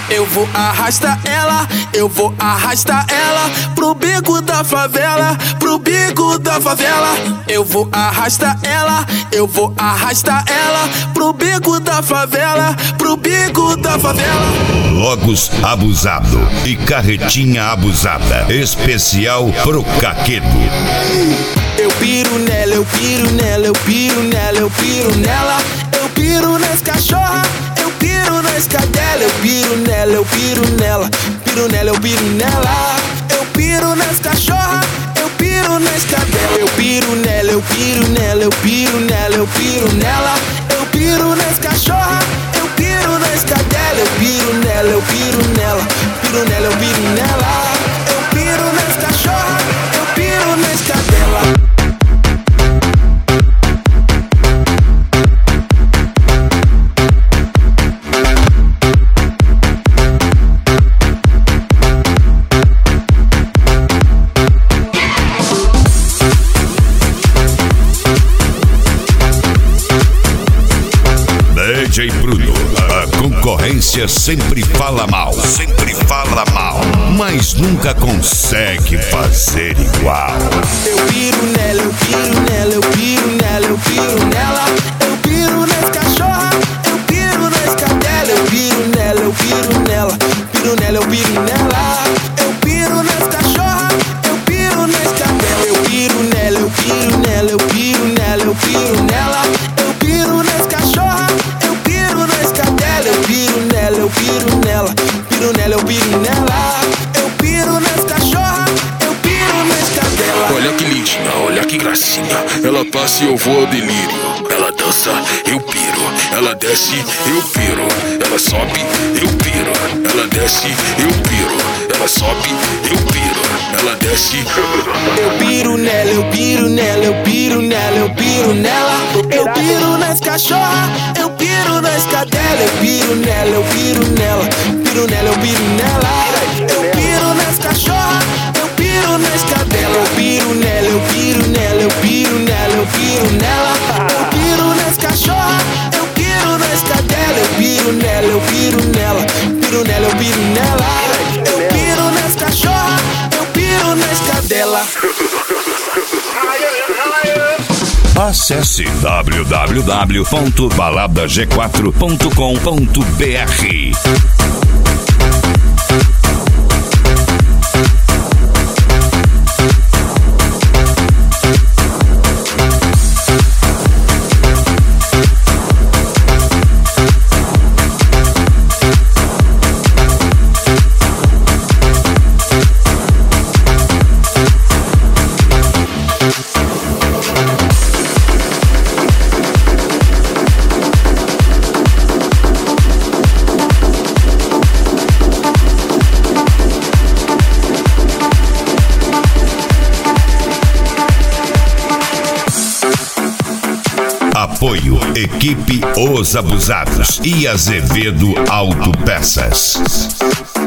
Eu vou arrastar ela, eu vou arrastar ela pro bico da favela, pro bico da favela. Eu vou arrastar ela, eu vou arrastar ela pro bico da favela, pro bico da favela. Logos abusado e carretinha abusada, especial pro Caquedo. Eu piro nela, eu piro nela, eu piro nela, eu piro nela. Eu piro nas cachorra, eu piro nas cadelas. Eu piro nela, eu piro nela, piro nela, eu piro nela. Eu piro nas cachorra, eu piro nas cadelas. Eu piro nela, eu piro nela, eu piro nela, eu piro nela. Eu piro nas cachorra, eu piro nas cadelas. Eu piro nela, eu piro nela, piro nela, eu piro nela. Eu piro nas cachorra, eu piro nas cadelas. DJ Bruno, a concorrência sempre fala mal, mas nunca consegue fazer igual. Eu piro nela, eu piro nela, eu piro nela, eu piro nela. Eu piro nas cachorra, eu piro nas cadelas. Eu piro nela, eu piro nela, piro nela, eu piro nela. Eu piro nas cachorra, eu piro nas cadelas. Eu piro nela, eu piro nela, eu piro nela, eu piro nela. Eu piro nas cachorra, eu piro nas cadelas. Eu piro nela, eu piro nela, piro nela, eu piro nela. Eu piro nas cachorra, eu piro nas cadelas. Olha que lindinha, olha que gracinha. Ela passa e eu vou ao delírio. Ela dança, eu piro. Ela desce, eu piro. Ela sobe, eu piro. Ela desce, eu piro. Ela sobe, eu piro. Ela desce. Eu piro nela, eu piro nela, eu piro nela, eu piro nela. Eu piro nas cachorra, eu piro nas cadelas. Eu piro nela, eu piro nela, piro nela, eu piro nela. Eu piro nas cachorra, eu piro nas cadelas. Eu piro nela, eu piro nela, eu piro nela, eu piro nela. Eu piro nas cachorra, eu piro nas cadelas. Eu piro nela, eu piro nela, piro nela, eu piro nela. Eu piro nas cachorra, eu piro nas cadelas. Acesse www.baladag4.com.br. Apoio Equipe Os Abusados e Azevedo Autopeças.